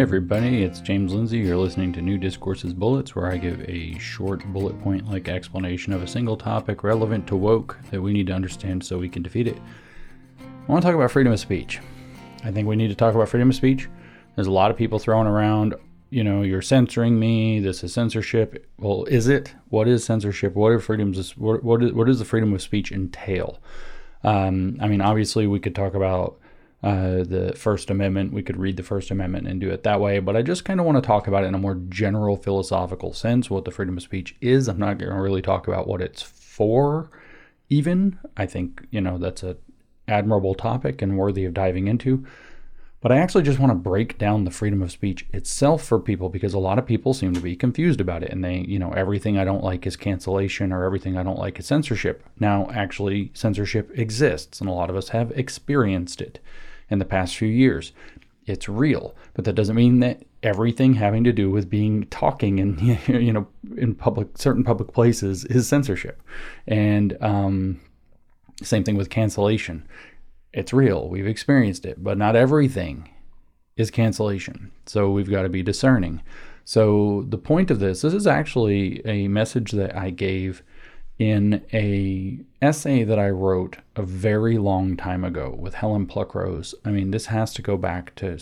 Hey everybody, it's James Lindsay. You're listening to New Discourses Bullets, where I give a short bullet point-like explanation of a single topic relevant to woke that we need to understand so we can defeat it. I want to talk about freedom of speech. I think we need to talk about freedom of speech. There's a lot of people throwing around, you're censoring me, this is censorship. Well, is it? What is censorship? What does the freedom of speech entail? Obviously we could talk about the First Amendment. We could read the First Amendment and do it that way, but I just kind of want to talk about it in a more general philosophical sense, what the freedom of speech is. I'm not going to really talk about what it's for even. I think, that's an admirable topic and worthy of diving into. But I actually just want to break down the freedom of speech itself for people, because a lot of people seem to be confused about it. And they, everything I don't like is cancellation, or everything I don't like is censorship. Now, actually, censorship exists, and a lot of us have experienced it in the past few years. It's real, but that doesn't mean that everything having to do with talking in, in certain public places is censorship. And same thing with cancellation. It's real. We've experienced it, but not everything is cancellation. So we've got to be discerning. So the point of this is actually a message that I gave in a essay that I wrote a very long time ago with Helen Pluckrose. This has to go back to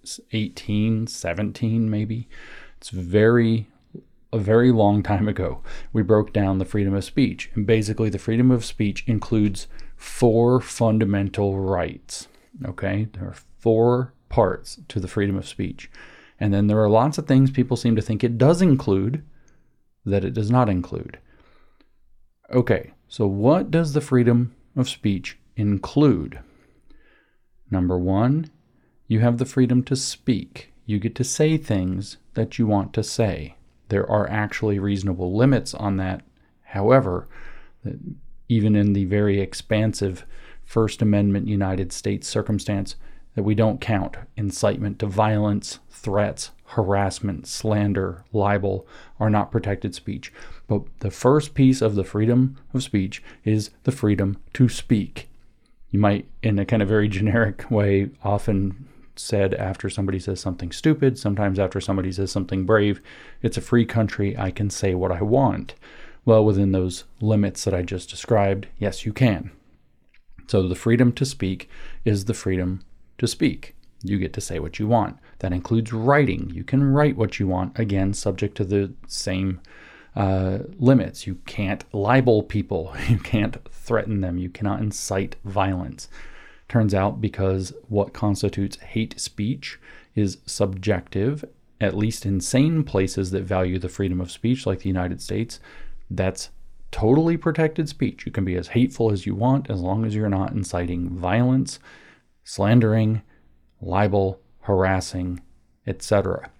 17 maybe. It's a very long time ago. We broke down the freedom of speech. And basically the freedom of speech includes 4 fundamental rights. Okay? There are 4 parts to the freedom of speech. And then there are lots of things people seem to think it does include that it does not include. Okay, so what does the freedom of speech include? Number 1, you have the freedom to speak. You get to say things that you want to say. There are actually reasonable limits on that. However, even in the very expansive First Amendment United States circumstance, that we don't count incitement to violence, threats, harassment, slander, libel are not protected speech. But the first piece of the freedom of speech is the freedom to speak. You might, in a kind of very generic way, often said after somebody says something stupid, sometimes after somebody says something brave, it's a free country, I can say what I want. Well, within those limits that I just described, yes, you can. So the freedom to speak is the freedom to speak. You get to say what you want. That includes writing. You can write what you want, again, subject to the same limits. You can't libel people. You can't threaten them. You cannot incite violence. Turns out, because what constitutes hate speech is subjective, at least in sane places that value the freedom of speech, like the United States, that's totally protected speech. You can be as hateful as you want as long as you're not inciting violence, slandering, libel, harassing, etc.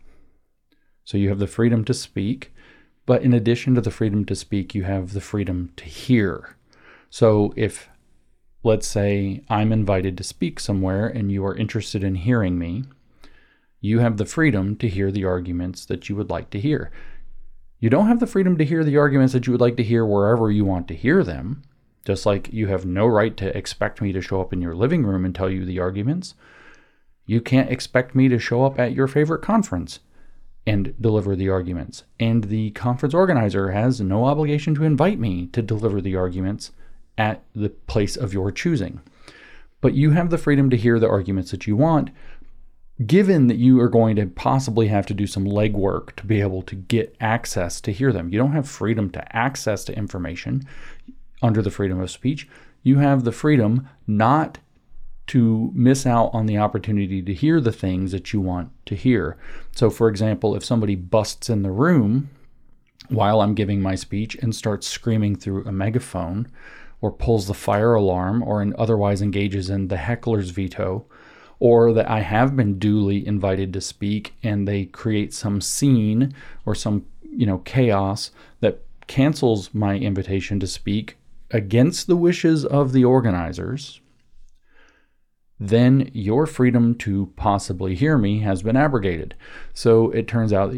So you have the freedom to speak, but in addition to the freedom to speak, you have the freedom to hear. So if, let's say, I'm invited to speak somewhere and you are interested in hearing me, you have the freedom to hear the arguments that you would like to hear. You don't have the freedom to hear the arguments that you would like to hear wherever you want to hear them, just like you have no right to expect me to show up in your living room and tell you the arguments. You can't expect me to show up at your favorite conference and deliver the arguments. And the conference organizer has no obligation to invite me to deliver the arguments at the place of your choosing. But you have the freedom to hear the arguments that you want, given that you are going to possibly have to do some legwork to be able to get access to hear them. You don't have freedom to access to information under the freedom of speech. You have the freedom not to miss out on the opportunity to hear the things that you want to hear. So, for example, if somebody busts in the room while I'm giving my speech and starts screaming through a megaphone, or pulls the fire alarm, or otherwise engages in the heckler's veto, or that I have been duly invited to speak and they create some scene or some, chaos that cancels my invitation to speak against the wishes of the organizers, then your freedom to possibly hear me has been abrogated. So it turns out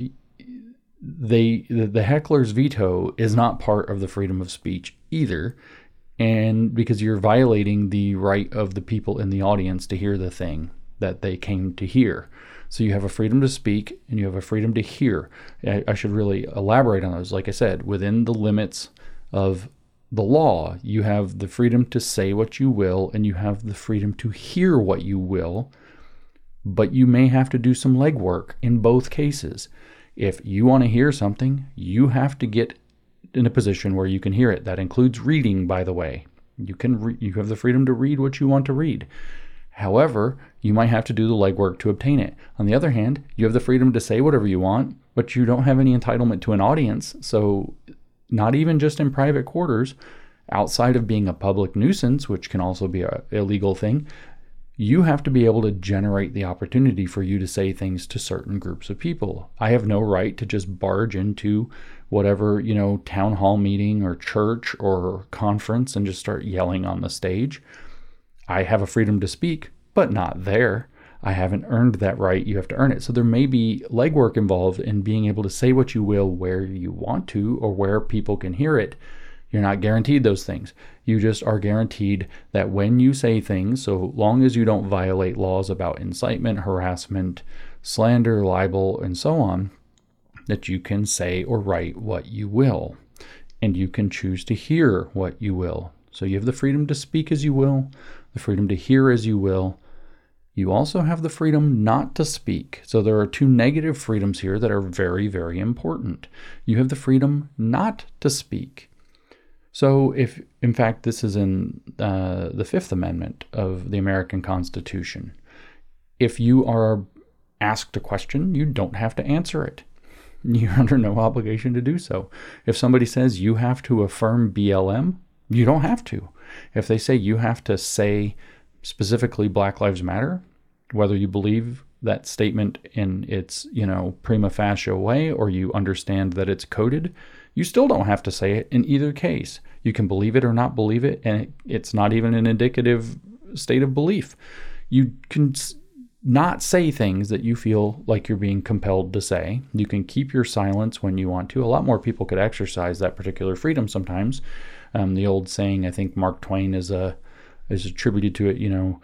the heckler's veto is not part of the freedom of speech either. And because you're violating the right of the people in the audience to hear the thing that they came to hear. So you have a freedom to speak and you have a freedom to hear. I should really elaborate on those. Like I said, within the limits of the law, you have the freedom to say what you will and you have the freedom to hear what you will, but you may have to do some legwork in both cases. If you want to hear something, you have to get in a position where you can hear it. That includes reading, by the way. You have the freedom to read what you want to read. However, you might have to do the legwork to obtain it. On the other hand, you have the freedom to say whatever you want, but you don't have any entitlement to an audience. So not even just in private quarters, outside of being a public nuisance, which can also be an illegal thing, you have to be able to generate the opportunity for you to say things to certain groups of people. I have no right to just barge into whatever, town hall meeting or church or conference and just start yelling on the stage. I have a freedom to speak, but not there. I haven't earned that right. You have to earn it. So there may be legwork involved in being able to say what you will where you want to or where people can hear it. You're not guaranteed those things. You just are guaranteed that when you say things, so long as you don't violate laws about incitement, harassment, slander, libel, and so on, that you can say or write what you will. And you can choose to hear what you will. So you have the freedom to speak as you will, the freedom to hear as you will. You also have the freedom not to speak. So there are two negative freedoms here that are very, very important. You have the freedom not to speak. So if, in fact, this is in the Fifth Amendment of the American Constitution, if you are asked a question, you don't have to answer it. You're under no obligation to do so. If somebody says you have to affirm BLM, you don't have to. If they say you have to say specifically Black Lives Matter, whether you believe that statement in its, prima facie way or you understand that it's coded, you still don't have to say it in either case. You can believe it or not believe it, and it's not even an indicative state of belief. You can not say things that you feel like you're being compelled to say. You can keep your silence when you want to. A lot more people could exercise that particular freedom sometimes. The old saying, I think Mark Twain is attributed to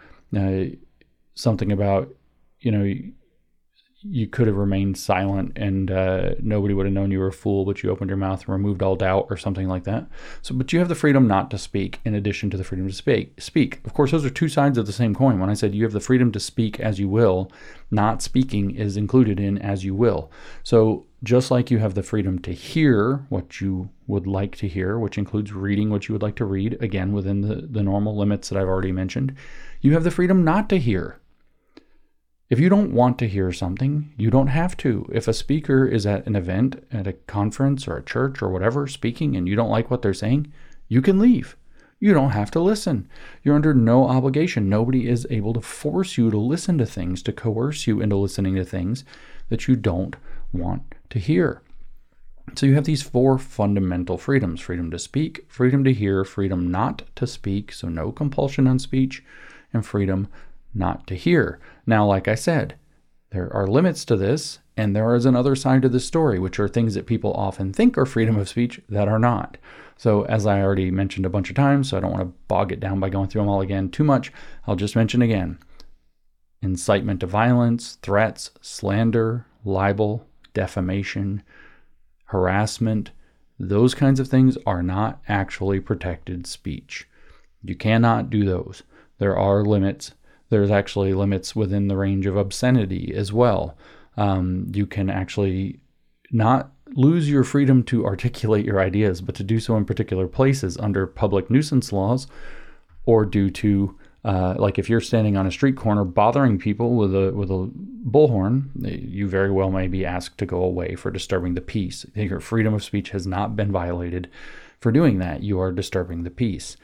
it, something about, you could have remained silent and nobody would have known you were a fool, but you opened your mouth and removed all doubt or something like that. So, but you have the freedom not to speak in addition to the freedom to speak. Of course, those are two sides of the same coin. When I said you have the freedom to speak as you will, not speaking is included in as you will. So just like you have the freedom to hear what you would like to hear, which includes reading what you would like to read, again, within the normal limits that I've already mentioned, you have the freedom not to hear. If you don't want to hear something, you don't have to. If a speaker is at an event, at a conference or a church or whatever, speaking, and you don't like what they're saying, you can leave. You don't have to listen. You're under no obligation. Nobody is able to force you to listen to things, to coerce you into listening to things that you don't want to hear. So you have these four fundamental freedoms: freedom to speak, freedom to hear, freedom not to speak, so no compulsion on speech, and freedom not to hear. Now, like I said, there are limits to this, and there is another side to the story, which are things that people often think are freedom of speech that are not. So as I already mentioned a bunch of times, so I don't want to bog it down by going through them all again too much, I'll just mention again: incitement to violence, threats, slander, libel, defamation, harassment. Those kinds of things are not actually protected speech. You cannot do those. There are limits. There's actually limits within the range of obscenity as well. You can actually not lose your freedom to articulate your ideas, but to do so in particular places under public nuisance laws, or due to, like if you're standing on a street corner bothering people with a bullhorn, you very well may be asked to go away for disturbing the peace. Your freedom of speech has not been violated for doing that. You are disturbing the peace.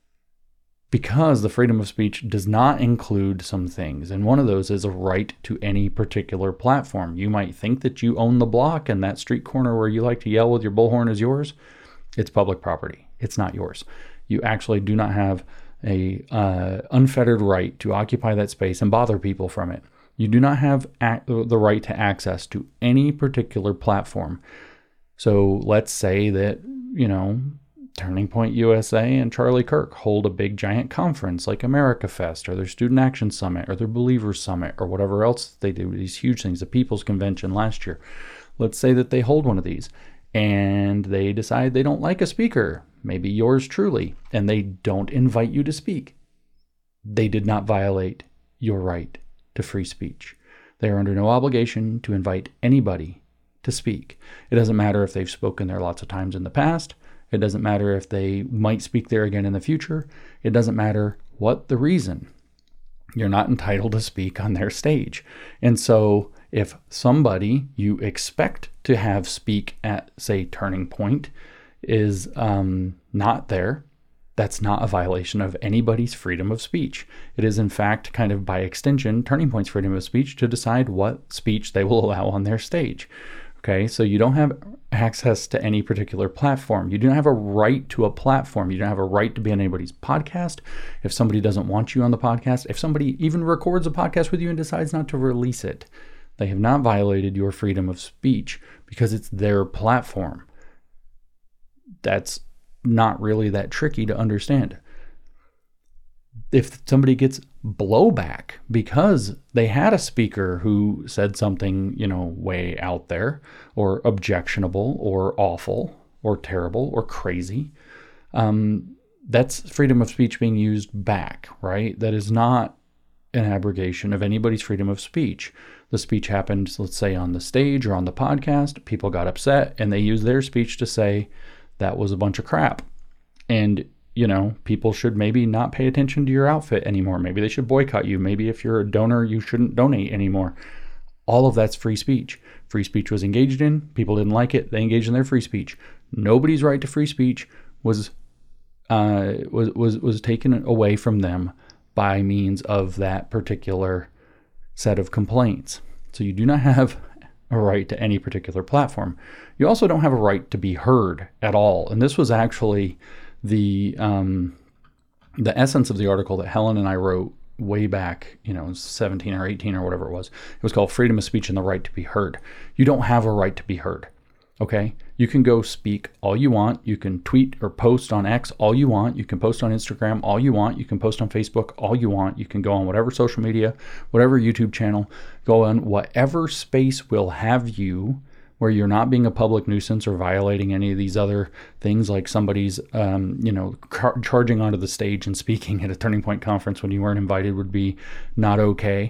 Because the freedom of speech does not include some things. And one of those is a right to any particular platform. You might think that you own the block and that street corner where you like to yell with your bullhorn is yours. It's public property. It's not yours. You actually do not have a unfettered right to occupy that space and bother people from it. You do not have the right to access to any particular platform. So let's say that, Turning Point USA and Charlie Kirk hold a big giant conference like America Fest or their Student Action Summit or their Believers Summit or whatever else they do, these huge things, the People's Convention last year. Let's say that they hold one of these and they decide they don't like a speaker, maybe yours truly, and they don't invite you to speak. They did not violate your right to free speech. They are under no obligation to invite anybody to speak. It doesn't matter if they've spoken there lots of times in the past. It doesn't matter if they might speak there again in the future. It doesn't matter what the reason. You're not entitled to speak on their stage. And so if somebody you expect to have speak at, say, Turning Point is not there, that's not a violation of anybody's freedom of speech. It is, in fact, kind of by extension, Turning Point's freedom of speech to decide what speech they will allow on their stage. Okay, so you don't have access to any particular platform. You don't have a right to a platform. You don't have a right to be on anybody's podcast. If somebody doesn't want you on the podcast, if somebody even records a podcast with you and decides not to release it, they have not violated your freedom of speech because it's their platform. That's not really that tricky to understand. If somebody gets blowback because they had a speaker who said something, way out there or objectionable or awful or terrible or crazy, that's freedom of speech being used back, right? That is not an abrogation of anybody's freedom of speech. The speech happened, let's say, on the stage or on the podcast. People got upset and they used their speech to say that was a bunch of crap. And people should maybe not pay attention to your outfit anymore. Maybe they should boycott you. Maybe if you're a donor, you shouldn't donate anymore. All of that's free speech. Free speech was engaged in. People didn't like it. They engaged in their free speech. Nobody's right to free speech was taken away from them by means of that particular set of complaints. So you do not have a right to any particular platform. You also don't have a right to be heard at all. And this was actually the essence of the article that Helen and I wrote way back, 17 or 18 or whatever it was. It was called Freedom of Speech and the Right to be Heard. You don't have a right to be heard. Okay? You can go speak all you want. You can tweet or post on X all you want. You can post on Instagram all you want. You can post on Facebook all you want. You can go on whatever social media, whatever YouTube channel, go on whatever space will have you where you're not being a public nuisance or violating any of these other things like somebody's, charging onto the stage and speaking at a Turning Point conference when you weren't invited would be not okay.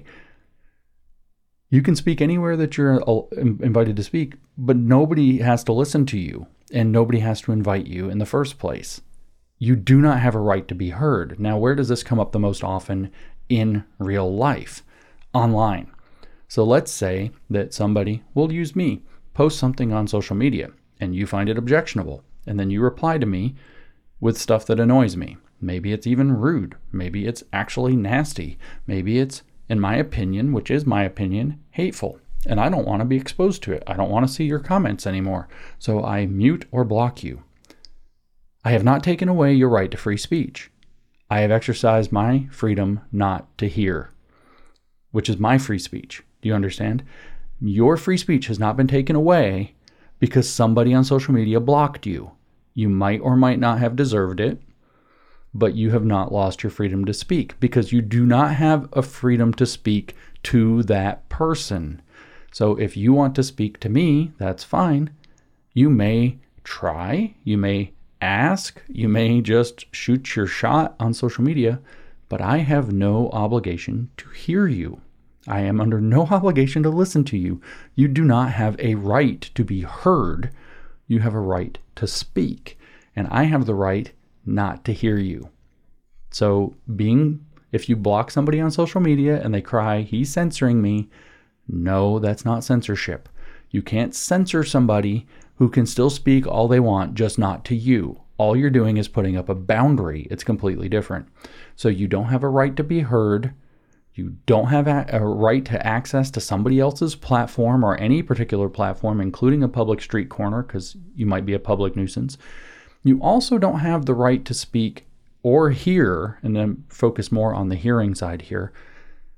You can speak anywhere that you're invited to speak, but nobody has to listen to you and nobody has to invite you in the first place. You do not have a right to be heard. Now, where does this come up the most often in real life? Online. So let's say that somebody, will use me, post something on social media and you find it objectionable. And then you reply to me with stuff that annoys me. Maybe it's even rude. Maybe it's actually nasty. Maybe it's, in my opinion, which is my opinion, hateful. And I don't want to be exposed to it. I don't want to see your comments anymore. So I mute or block you. I have not taken away your right to free speech. I have exercised my freedom not to hear, which is my free speech. Do you understand? Your free speech has not been taken away because somebody on social media blocked you. You might or might not have deserved it, but you have not lost your freedom to speak because you do not have a freedom to speak to that person. So if you want to speak to me, that's fine. You may try, you may ask, you may just shoot your shot on social media, but I have no obligation to hear you. I am under no obligation to listen to you. You do not have a right to be heard. You have a right to speak. And I have the right not to hear you. So if you block somebody on social media and they cry, he's censoring me, no, that's not censorship. You can't censor somebody who can still speak all they want, just not to you. All you're doing is putting up a boundary. It's completely different. So you don't have a right to be heard. You don't have a right to access to somebody else's platform or any particular platform, including a public street corner, because you might be a public nuisance. You also don't have the right to speak or hear, and then focus more on the hearing side here,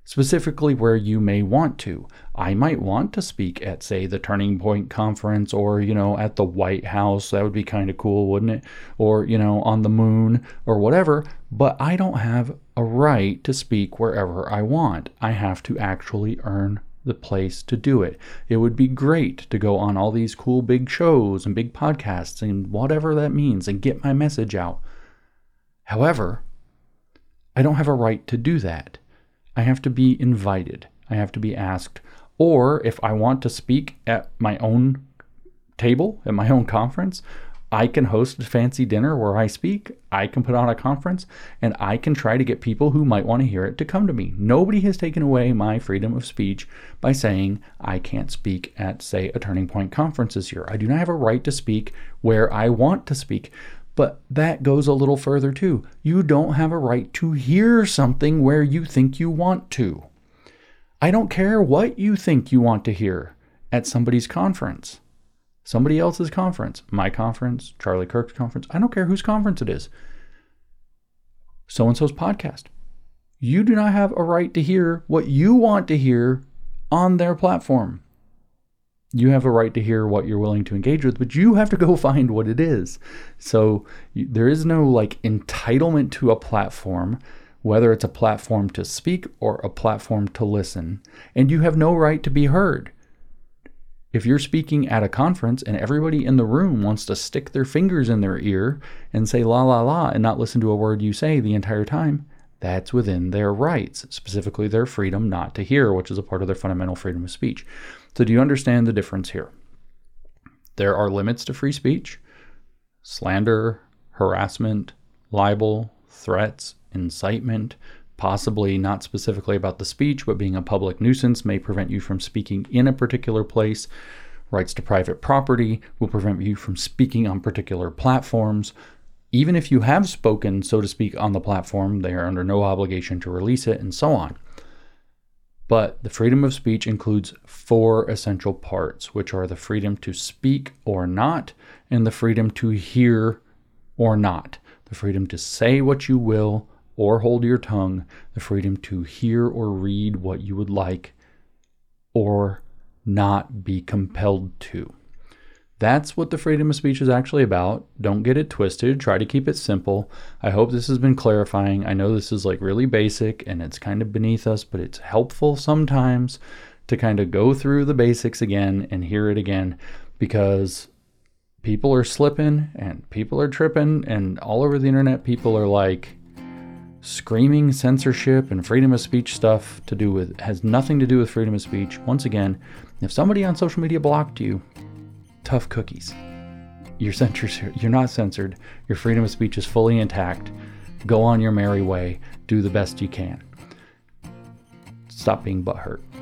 specifically where you may want to. I might want to speak at, say, the Turning Point Conference, or, at the White House. That would be kind of cool, wouldn't it? Or, on the moon or whatever. But I don't have a right to speak wherever I want. I have to actually earn the place to do it. It would be great to go on all these cool big shows and big podcasts and whatever that means and get my message out. However, I don't have a right to do that. I have to be invited. I have to be asked. Or if I want to speak at my own table, at my own conference, I can host a fancy dinner where I speak. I can put on a conference, and I can try to get people who might want to hear it to come to me. Nobody has taken away my freedom of speech by saying I can't speak at, say, a Turning Point conference this year. I do not have a right to speak where I want to speak. But that goes a little further too. You don't have a right to hear something where you think you want to. I don't care what you think you want to hear at somebody's conference, somebody else's conference, my conference, Charlie Kirk's conference. I don't care whose conference it is. So-and-so's podcast. You do not have a right to hear what you want to hear on their platform. You have a right to hear what you're willing to engage with, but you have to go find what it is. So there is no entitlement to a platform, whether it's a platform to speak or a platform to listen. And you have no right to be heard. If you're speaking at a conference and everybody in the room wants to stick their fingers in their ear and say la la la and not listen to a word you say the entire time, that's within their rights, specifically their freedom not to hear, which is a part of their fundamental freedom of speech. So do you understand the difference here? There are limits to free speech. Slander, harassment, libel, threats, incitement, possibly not specifically about the speech, but being a public nuisance may prevent you from speaking in a particular place. Rights to private property will prevent you from speaking on particular platforms. Even if you have spoken, so to speak, on the platform, they are under no obligation to release it, and so on. But the freedom of speech includes 4 essential parts, which are the freedom to speak or not, and the freedom to hear or not, the freedom to say what you will or hold your tongue, the freedom to hear or read what you would like or not be compelled to. That's what the freedom of speech is actually about. Don't get it twisted. Try to keep it simple. I hope this has been clarifying. I know this is really basic and it's kind of beneath us, but it's helpful sometimes to kind of go through the basics again and hear it again, because people are slipping and people are tripping, and all over the internet people are screaming censorship and freedom of speech stuff has nothing to do with freedom of speech. Once again, if somebody on social media blocked you, tough cookies. You're not censored. Your freedom of speech is fully intact. Go on your merry way. Do the best you can. Stop being butthurt.